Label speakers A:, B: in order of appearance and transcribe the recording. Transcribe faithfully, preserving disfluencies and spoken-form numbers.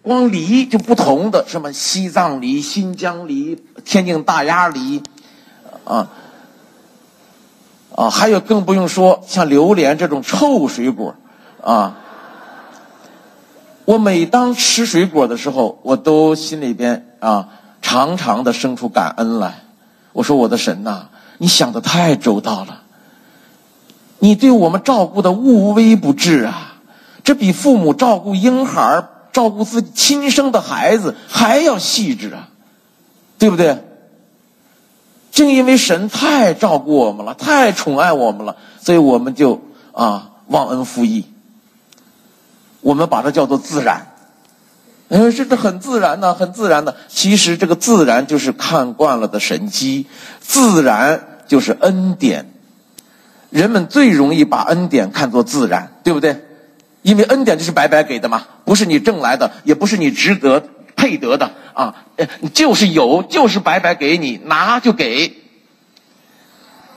A: 光梨就不同的，什么西藏梨、新疆梨、天津大鸭梨，啊啊，还有更不用说像榴莲这种臭水果，啊。我每当吃水果的时候，我都心里边啊常常的生出感恩来。我说我的神呐，你想得太周到了，你对我们照顾的无微不至啊，这比父母照顾婴孩、照顾自己亲生的孩子还要细致啊，对不对？正因为神太照顾我们了，太宠爱我们了，所以我们就啊忘恩负义。我们把它叫做自然，呃，这是很自然的，很自然的。其实这个自然就是看惯了的神迹，自然就是恩典。人们最容易把恩典看作自然，对不对？因为恩典就是白白给的嘛，不是你挣来的，也不是你值得配得的啊，就是有，就是白白给你，拿就给。